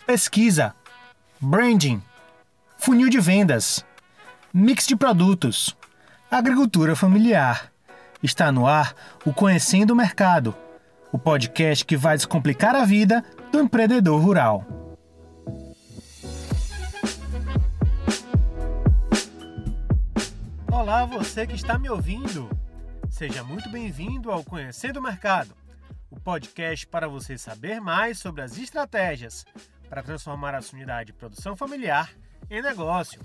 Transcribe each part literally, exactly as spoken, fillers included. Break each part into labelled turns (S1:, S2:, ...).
S1: pesquisa, branding, funil de vendas, mix de produtos, agricultura familiar. Está no ar o Conhecendo o Mercado, o podcast que vai descomplicar a vida do empreendedor rural. Olá, você que está me ouvindo. Seja muito bem-vindo ao Conhecendo o Mercado, o podcast para você saber mais sobre as estratégias para transformar a sua unidade de produção familiar em negócio.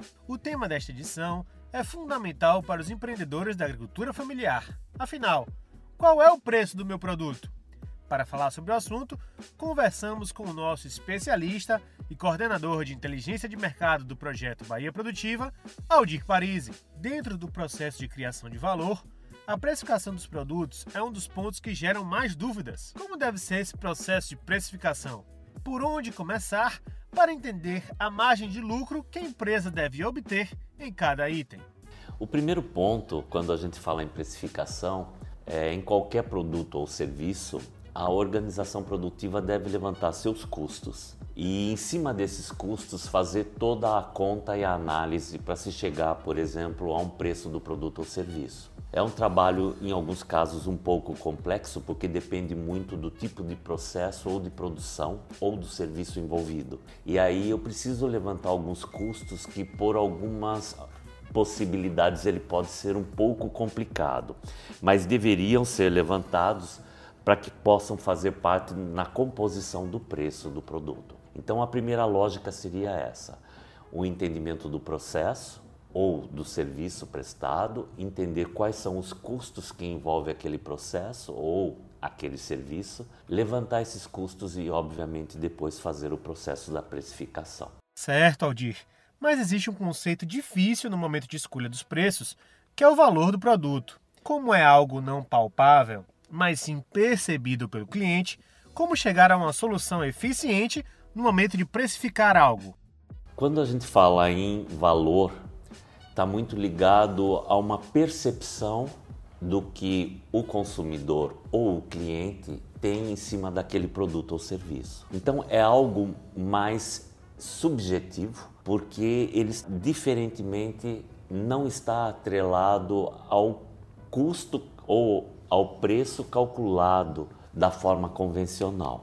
S1: O tema desta edição é fundamental para os empreendedores da agricultura familiar. Afinal, qual é o preço do meu produto? Para falar sobre o assunto, conversamos com o nosso especialista e coordenador de inteligência de mercado do projeto Bahia Produtiva, Aldir Parisi. Dentro do processo de criação de valor, a precificação dos produtos é um dos pontos que geram mais dúvidas. Como deve ser esse processo de precificação? Por onde começar para entender a margem de lucro que a empresa deve obter em cada item?
S2: O primeiro ponto, quando a gente fala em precificação, é em qualquer produto ou serviço, a organização produtiva deve levantar seus custos e, em cima desses custos, fazer toda a conta e a análise para se chegar, por exemplo, a um preço do produto ou serviço. É um trabalho, em alguns casos, um pouco complexo, porque depende muito do tipo de processo ou de produção ou do serviço envolvido. E aí eu preciso levantar alguns custos que, por algumas possibilidades, ele pode ser um pouco complicado, mas deveriam ser levantados para que possam fazer parte na composição do preço do produto. Então a primeira lógica seria essa: o entendimento do processo ou do serviço prestado, entender quais são os custos que envolve aquele processo ou aquele serviço, levantar esses custos e, obviamente, depois fazer o processo da precificação.
S1: Certo, Aldir. Mas existe um conceito difícil no momento de escolha dos preços, que é o valor do produto. Como é algo não palpável, mas sim percebido pelo cliente, como chegar a uma solução eficiente no momento de precificar algo?
S2: Quando a gente fala em valor, está muito ligado a uma percepção do que o consumidor ou o cliente tem em cima daquele produto ou serviço. Então é algo mais subjetivo, porque ele diferentemente não está atrelado ao custo ou ao preço calculado da forma convencional.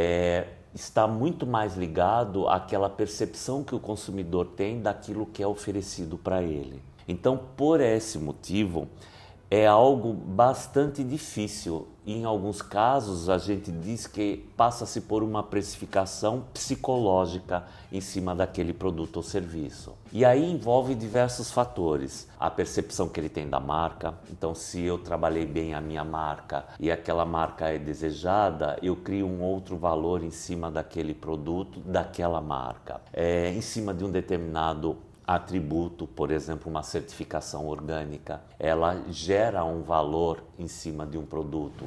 S2: É, está muito mais ligado àquela percepção que o consumidor tem daquilo que é oferecido para ele. Então, por esse motivo, é algo bastante difícil. Em alguns casos, a gente diz que passa-se por uma precificação psicológica em cima daquele produto ou serviço. E aí envolve diversos fatores. A percepção que ele tem da marca. Então, se eu trabalhei bem a minha marca e aquela marca é desejada, eu crio um outro valor em cima daquele produto, daquela marca. É, em cima de um determinado atributo, por exemplo, uma certificação orgânica, ela gera um valor em cima de um produto.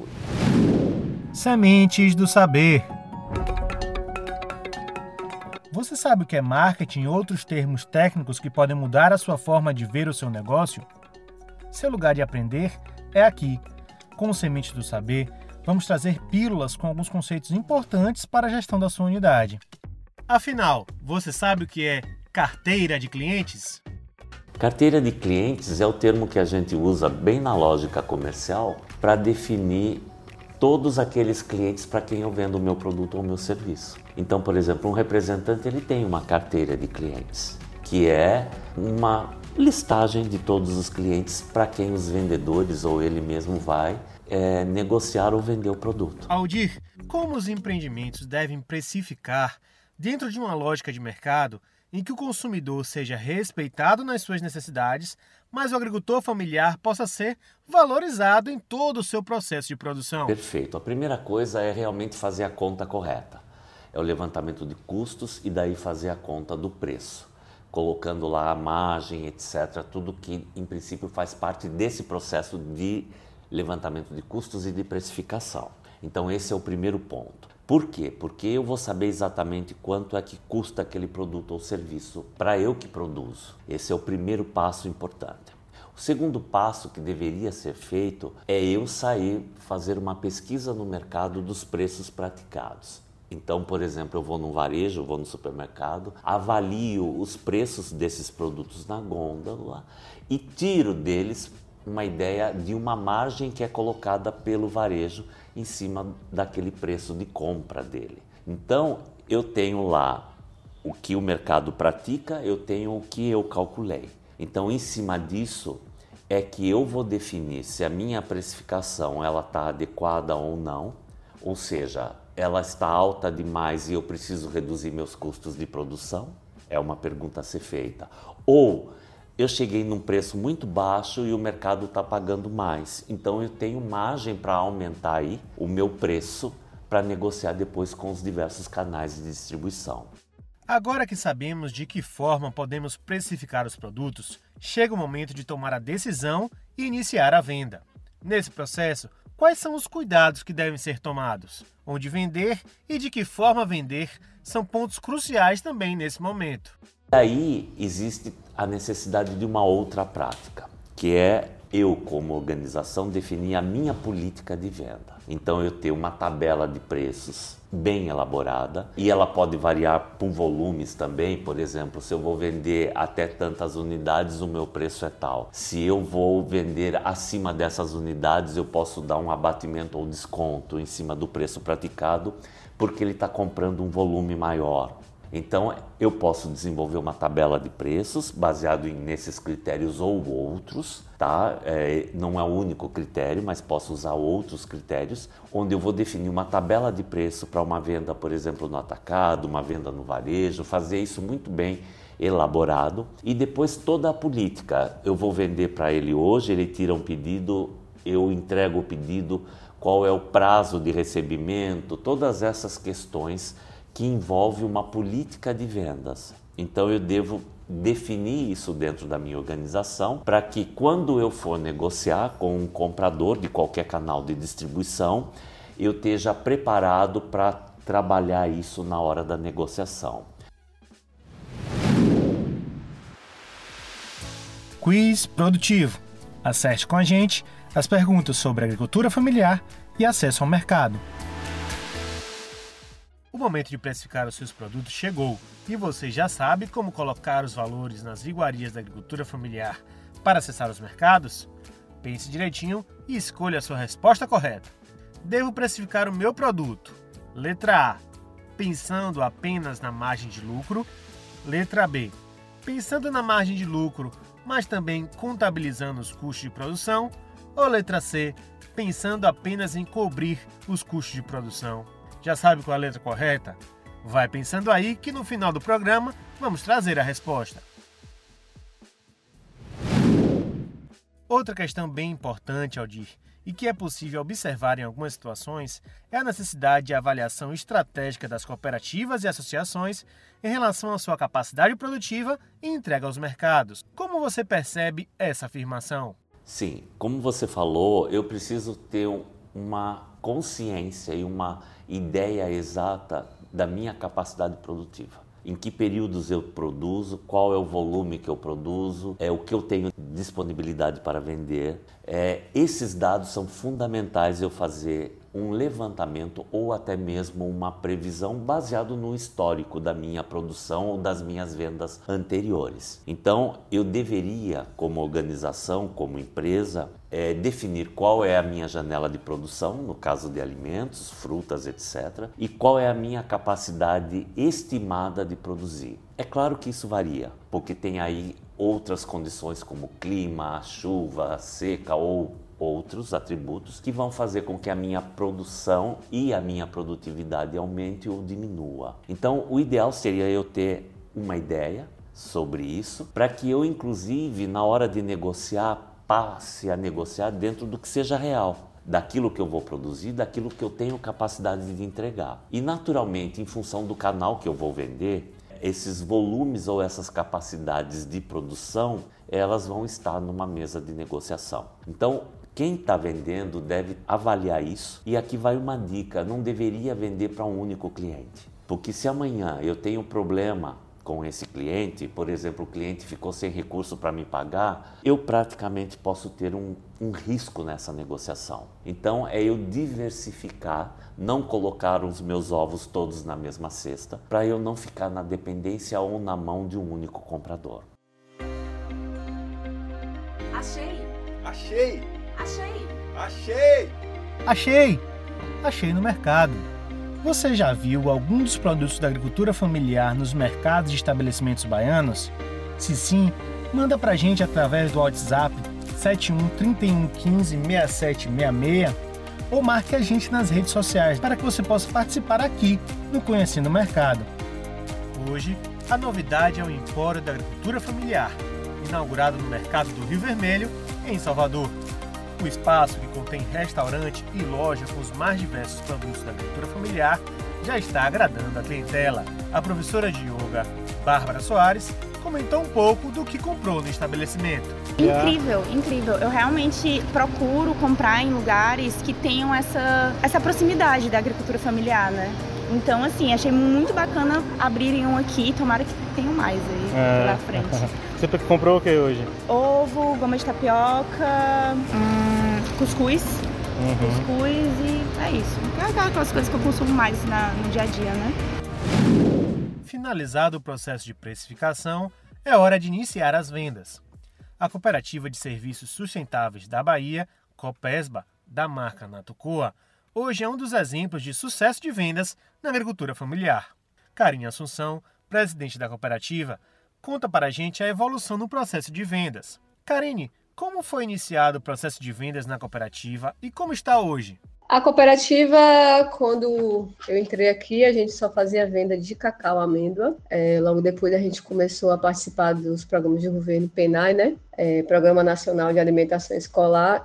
S1: Sementes do saber. Você sabe o que é marketing e outros termos técnicos que podem mudar a sua forma de ver o seu negócio? Seu lugar de aprender é aqui. Com o Sementes do Saber, vamos trazer pílulas com alguns conceitos importantes para a gestão da sua unidade. Afinal, você sabe o que é carteira de clientes?
S2: Carteira de clientes é o termo que a gente usa bem na lógica comercial para definir todos aqueles clientes para quem eu vendo o meu produto ou o meu serviço. Então, por exemplo, um representante ele tem uma carteira de clientes, que é uma listagem de todos os clientes para quem os vendedores ou ele mesmo vai é, negociar ou vender o produto.
S1: Aldir, como os empreendimentos devem precificar dentro de uma lógica de mercado em que o consumidor seja respeitado nas suas necessidades, mas o agricultor familiar possa ser valorizado em todo o seu processo de produção?
S2: Perfeito. A primeira coisa é realmente fazer a conta correta. É o levantamento de custos e daí fazer a conta do preço, colocando lá a margem, etcétera, tudo que em princípio faz parte desse processo de levantamento de custos e de precificação. Então esse é o primeiro ponto. Por quê? Porque eu vou saber exatamente quanto é que custa aquele produto ou serviço para eu que produzo. Esse é o primeiro passo importante. O segundo passo que deveria ser feito é eu sair, fazer uma pesquisa no mercado dos preços praticados. Então, por exemplo, eu vou no varejo, vou no supermercado, avalio os preços desses produtos na gôndola e tiro deles uma ideia de uma margem que é colocada pelo varejo em cima daquele preço de compra dele. Então, eu tenho lá o que o mercado pratica, eu tenho o que eu calculei. Então, em cima disso, é que eu vou definir se a minha precificação ela está adequada ou não, ou seja, ela está alta demais e eu preciso reduzir meus custos de produção? É uma pergunta a ser feita. Ou eu cheguei num preço muito baixo e o mercado está pagando mais, então eu tenho margem para aumentar aí o meu preço para negociar depois com os diversos canais de distribuição.
S1: Agora que sabemos de que forma podemos precificar os produtos, chega o momento de tomar a decisão e iniciar a venda. Nesse processo, quais são os cuidados que devem ser tomados? Onde vender e de que forma vender são pontos cruciais também nesse momento.
S2: Aí existe a necessidade de uma outra prática, que é eu, como organização, definir a minha política de venda. Então eu tenho uma tabela de preços bem elaborada e ela pode variar por volumes também. Por exemplo, se eu vou vender até tantas unidades, o meu preço é tal. Se eu vou vender acima dessas unidades, eu posso dar um abatimento ou desconto em cima do preço praticado, porque ele está comprando um volume maior. Então, eu posso desenvolver uma tabela de preços baseado em, nesses critérios ou outros, tá? É, não é o único critério, mas posso usar outros critérios, onde eu vou definir uma tabela de preço para uma venda, por exemplo, no atacado, uma venda no varejo, fazer isso muito bem elaborado. E depois toda a política, eu vou vender para ele hoje, ele tira um pedido, eu entrego o pedido, qual é o prazo de recebimento, todas essas questões que envolve uma política de vendas. Então eu devo definir isso dentro da minha organização para que quando eu for negociar com um comprador de qualquer canal de distribuição, eu esteja preparado para trabalhar isso na hora da negociação.
S1: Quiz Produtivo. Acerte com a gente as perguntas sobre agricultura familiar e acesso ao mercado. O momento de precificar os seus produtos chegou e você já sabe como colocar os valores nas iguarias da agricultura familiar para acessar os mercados? Pense direitinho e escolha a sua resposta correta. Devo precificar o meu produto. Letra A, pensando apenas na margem de lucro. Letra B, pensando na margem de lucro, mas também contabilizando os custos de produção. Ou letra C, pensando apenas em cobrir os custos de produção. Já sabe qual é a letra correta? Vai pensando aí que no final do programa vamos trazer a resposta. Outra questão bem importante, Aldir, e que é possível observar em algumas situações, é a necessidade de avaliação estratégica das cooperativas e associações em relação à sua capacidade produtiva e entrega aos mercados. Como você percebe essa afirmação?
S2: Sim, como você falou, eu preciso ter uma consciência e uma ideia exata da minha capacidade produtiva. Em que períodos eu produzo, qual é o volume que eu produzo, é o que eu tenho disponibilidade para vender. É, esses dados são fundamentais eu fazer um levantamento ou até mesmo uma previsão baseado no histórico da minha produção ou das minhas vendas anteriores. Então, eu deveria, como organização, como empresa, é, definir qual é a minha janela de produção, no caso de alimentos, frutas, etcétera, e qual é a minha capacidade estimada de produzir. É claro que isso varia, porque tem aí outras condições como clima, chuva, seca ou outros atributos que vão fazer com que a minha produção e a minha produtividade aumente ou diminua. Então, o ideal seria eu ter uma ideia sobre isso, para que eu, inclusive, na hora de negociar, passe a negociar dentro do que seja real, daquilo que eu vou produzir, daquilo que eu tenho capacidade de entregar. E, naturalmente, em função do canal que eu vou vender, esses volumes ou essas capacidades de produção, elas vão estar numa mesa de negociação. Então, quem está vendendo deve avaliar isso. E aqui vai uma dica, não deveria vender para um único cliente. Porque se amanhã eu tenho um problema com esse cliente, por exemplo, o cliente ficou sem recurso para me pagar, eu praticamente posso ter um, um risco nessa negociação. Então é eu diversificar, não colocar os meus ovos todos na mesma cesta, para eu não ficar na dependência ou na mão de um único comprador.
S3: Achei!
S4: Achei!
S3: Achei!
S4: Achei!
S1: Achei! Achei no mercado. Você já viu algum dos produtos da agricultura familiar nos mercados de estabelecimentos baianos? Se sim, manda pra gente através do WhatsApp sete um, trinta e um, quinze, sessenta e sete sessenta e seis ou marque a gente nas redes sociais para que você possa participar aqui no Conhecendo o Mercado. Hoje, a novidade é o Empório da Agricultura Familiar, inaugurado no Mercado do Rio Vermelho, em Salvador. O espaço, que contém restaurante e loja com os mais diversos produtos da agricultura familiar, já está agradando a clientela. A professora de yoga, Bárbara Soares, comentou um pouco do que comprou no estabelecimento.
S5: Incrível, incrível. Eu realmente procuro comprar em lugares que tenham essa, essa proximidade da agricultura familiar, né? Então, assim, achei muito bacana abrirem um aqui, tomara que tenham mais aí é. pela frente.
S1: Você comprou o que hoje?
S5: Ovo, goma de tapioca, hum, cuscuz,
S1: uhum.
S5: cuscuz e é isso. Aquelas coisas que eu consumo mais na, no dia a dia, né?
S1: Finalizado o processo de precificação, é hora de iniciar as vendas. A Cooperativa de Serviços Sustentáveis da Bahia, Copesba, da marca Natucoa, hoje é um dos exemplos de sucesso de vendas na agricultura familiar. Karine Assunção, presidente da cooperativa, conta para a gente a evolução no processo de vendas. Karine, como foi iniciado o processo de vendas na cooperativa e como está hoje?
S6: A cooperativa, quando eu entrei aqui, a gente só fazia venda de cacau amêndoa. É, logo depois a gente começou a participar dos programas de governo PENAI, né? É, Programa Nacional de Alimentação Escolar.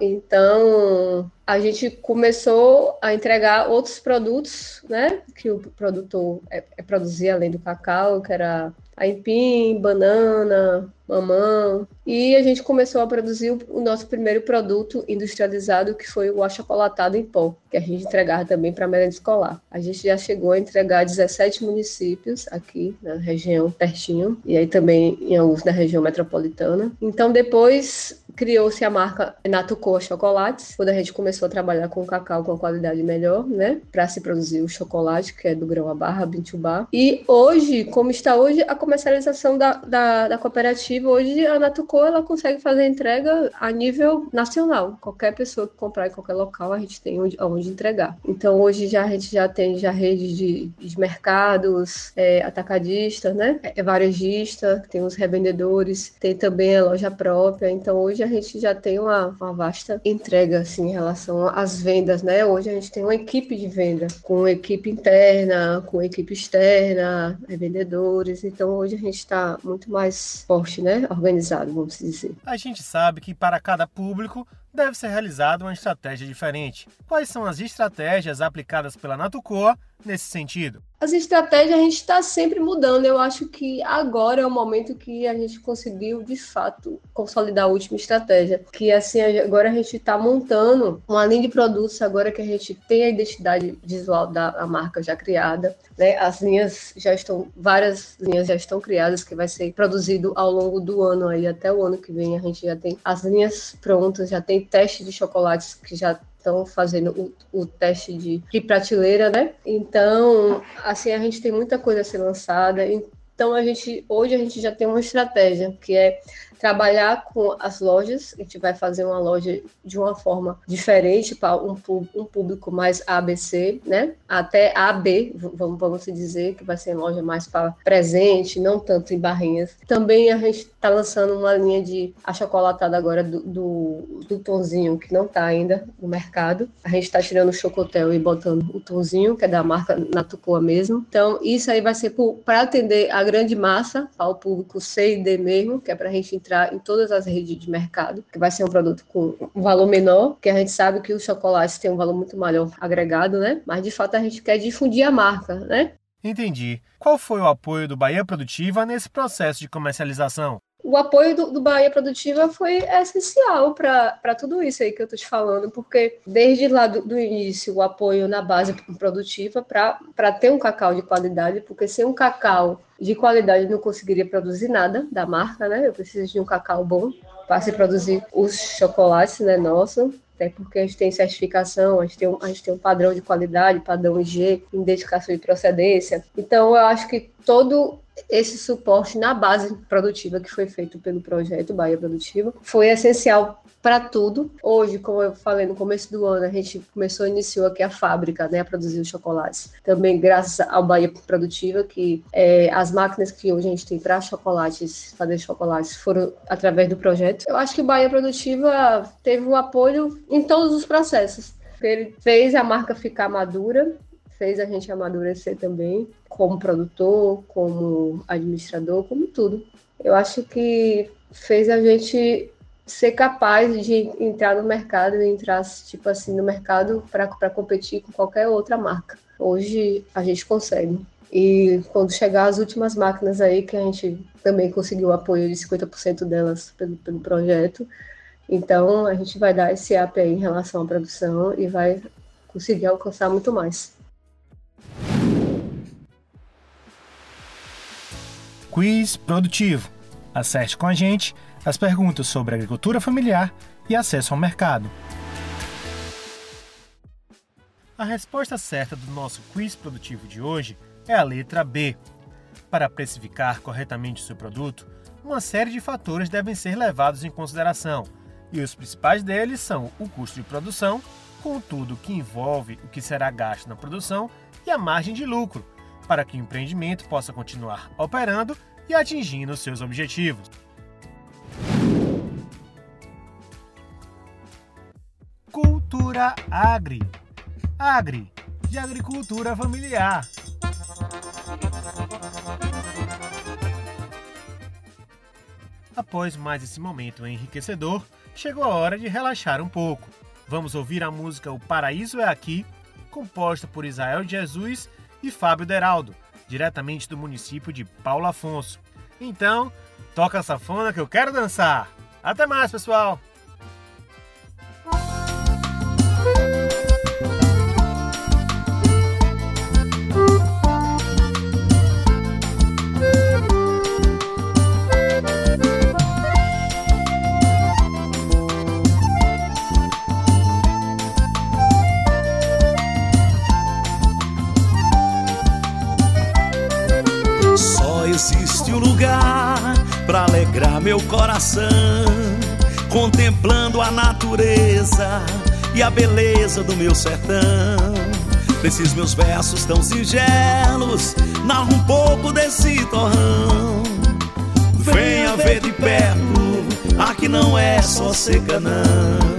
S6: Então, a gente começou a entregar outros produtos, né? Que o produtor é, é produzia além do cacau, que era aipim, banana, mamão. E a gente começou a produzir o, o nosso primeiro produto industrializado, que foi o achocolatado em pó, que a gente entregava também para a merenda escolar. A gente já chegou a entregar dezessete municípios aqui na região pertinho, e aí também em alguns da região metropolitana. Então, depois criou-se a marca Natucoa Chocolates, quando a gente começou a trabalhar com cacau com uma qualidade melhor, né, para se produzir o chocolate, que é do grão à barra, Bintubá. E hoje, como está hoje, a comercialização da, da, da cooperativa, hoje a Natucoa, ela consegue fazer entrega a nível nacional. Qualquer pessoa que comprar em qualquer local, a gente tem onde, onde entregar. Então, hoje já, a gente já tem já redes de, de mercados, é, atacadista, né, é, varejista, tem os revendedores, tem também a loja própria. Então, hoje a gente já tem uma, uma vasta entrega, assim, em relação às vendas, né? Hoje a gente tem uma equipe de venda, com equipe interna, com equipe externa, revendedores. Então, hoje a gente está muito mais forte, né? Organizado, vamos dizer.
S1: A gente sabe que para cada público deve ser realizada uma estratégia diferente. Quais são as estratégias aplicadas pela Natucoa nesse sentido?
S6: As estratégias a gente está sempre mudando. Eu acho que agora é o momento que a gente conseguiu, de fato, consolidar a última estratégia. Que, assim, agora a gente está montando uma linha de produtos, agora que a gente tem a identidade visual da marca já criada, né? As linhas já estão, várias linhas já estão criadas, que vai ser produzido ao longo do ano, aí até o ano que vem a gente já tem as linhas prontas, já tem teste de chocolates que já estão fazendo o, o teste de, de prateleira, né? Então, assim, a gente tem muita coisa a ser lançada. Então, a gente, hoje a gente já tem uma estratégia, que é trabalhar com as lojas. A gente vai fazer uma loja de uma forma diferente para um, um público mais A B C, né? Até A B, vamos, vamos dizer, que vai ser loja mais para presente, não tanto em barrinhas. Também a gente está lançando uma linha de achocolatada agora do, do, do Tonzinho, que não está ainda no mercado. A gente está tirando o Chocotel e botando o Tonzinho, que é da marca Natucoa mesmo. Então, isso aí vai ser para atender a grande massa, ao público C e D mesmo, que é para a gente entrar em todas as redes de mercado, que vai ser um produto com um valor menor, porque a gente sabe que o chocolate tem um valor muito maior agregado, né? Mas, de fato, a gente quer difundir a marca, né?
S1: Entendi. Qual foi o apoio do Bahia Produtiva nesse processo de comercialização?
S6: o apoio do, do Bahia Produtiva foi essencial para tudo isso aí que eu estou te falando, porque desde lá do, do início, o apoio na base produtiva para ter um cacau de qualidade, porque sem um cacau de qualidade eu não conseguiria produzir nada da marca, né? Eu preciso de um cacau bom para se produzir os chocolates, né, nosso. Até porque a gente tem certificação, a gente tem, um, a gente tem um padrão de qualidade, padrão I G, identificação de procedência. Então, eu acho que todo esse suporte na base produtiva que foi feito pelo projeto Bahia Produtiva foi essencial para tudo. Hoje, como eu falei no começo do ano, a gente começou, iniciou aqui a fábrica, né, a produzir os chocolates. Também graças ao Bahia Produtiva, que é, as máquinas que hoje a gente tem para chocolates, fazer chocolates, foram através do projeto. Eu acho que o Bahia Produtiva teve o apoio em todos os processos. Ele fez a marca ficar madura, fez a gente amadurecer também, como produtor, como administrador, como tudo. Eu acho que fez a gente ser capaz de entrar no mercado e entrar, tipo assim, no mercado para competir com qualquer outra marca. Hoje a gente consegue. E quando chegar as últimas máquinas aí, que a gente também conseguiu o apoio de cinquenta por cento delas pelo, pelo projeto, então a gente vai dar esse up aí em relação à produção e vai conseguir alcançar muito mais.
S1: Quiz produtivo. Acerte com a gente as perguntas sobre agricultura familiar e acesso ao mercado. A resposta certa do nosso quiz produtivo de hoje é a letra B. Para precificar corretamente o seu produto, uma série de fatores devem ser levados em consideração, e os principais deles são o custo de produção, com tudo que envolve o que será gasto na produção, e a margem de lucro, para que o empreendimento possa continuar operando e atingindo seus objetivos. Cultura Agri. Agri, de agricultura familiar. Após mais esse momento enriquecedor, chegou a hora de relaxar um pouco. Vamos ouvir a música O Paraíso é Aqui, composta por Israel de Jesus e Fábio Deraldo, diretamente do município de Paulo Afonso. Então, toca a sanfona que eu quero dançar. Até mais, pessoal!
S7: Existe um lugar pra alegrar meu coração, contemplando a natureza e a beleza do meu sertão. Nesses meus versos tão singelos, narro um pouco desse torrão. Venha ver de perto, aqui não é só seca não.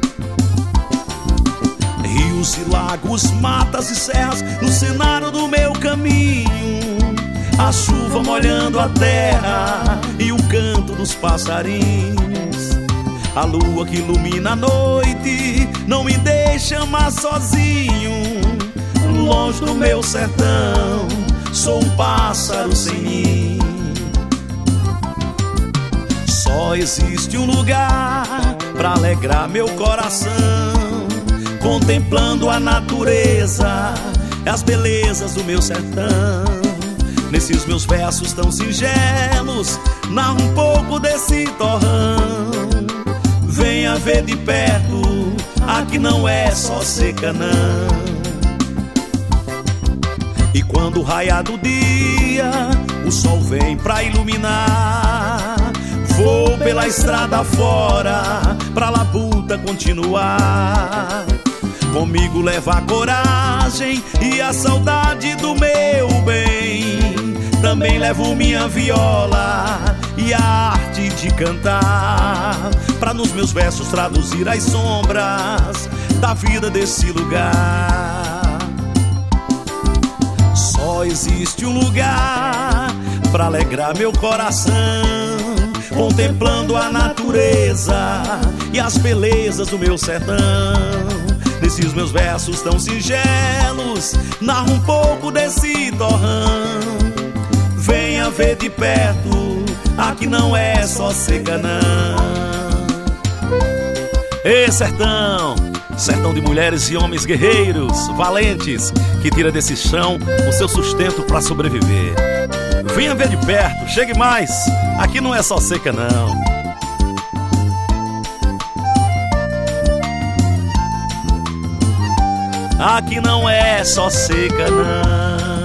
S7: Rios e lagos, matas e serras, no cenário do meu caminho. A chuva molhando a terra e o canto dos passarinhos. A lua que ilumina a noite não me deixa mais sozinho. Longe do meu sertão, sou um pássaro sem ninho. Só existe um lugar pra alegrar meu coração, contemplando a natureza e as belezas do meu sertão. Nesses meus versos tão singelos, narro um pouco desse torrão. Venha ver de perto, aqui não é só seca não. E quando raiar do dia, o sol vem pra iluminar. Vou pela estrada fora, pra labuta continuar. Comigo leva a coragem e a saudade do meu bem. Também levo minha viola e a arte de cantar, pra nos meus versos traduzir as sombras da vida desse lugar. Só existe um lugar pra alegrar meu coração, contemplando a natureza e as belezas do meu sertão. Nesses meus versos tão singelos, narro um pouco desse torrão. Venha ver de perto, aqui não é só seca não. Ê sertão, sertão de mulheres e homens guerreiros, valentes, que tira desse chão o seu sustento pra sobreviver. Venha ver de perto, chegue mais, aqui não é só seca não. Aqui não é só seca não.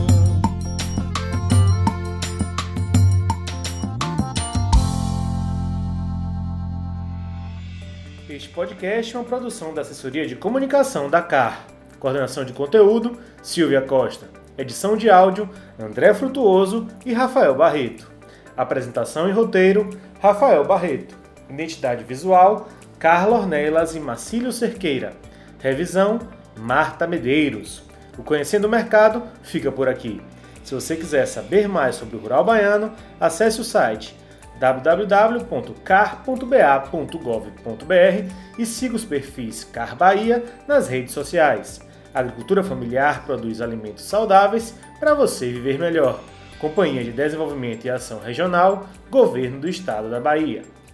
S1: Este podcast é uma produção da Assessoria de Comunicação da C A R. Coordenação de conteúdo, Silvia Costa. Edição de áudio, André Frutuoso e Rafael Barreto. Apresentação e roteiro, Rafael Barreto. Identidade visual, Carla Ornelas e Marcílio Cerqueira. Revisão, Marta Medeiros. O Conhecendo o Mercado fica por aqui. Se você quiser saber mais sobre o rural baiano, acesse o site w w w ponto car ponto b a ponto gov ponto b r e siga os perfis C A R Bahia nas redes sociais. A agricultura familiar produz alimentos saudáveis para você viver melhor. Companhia de Desenvolvimento e Ação Regional, Governo do Estado da Bahia.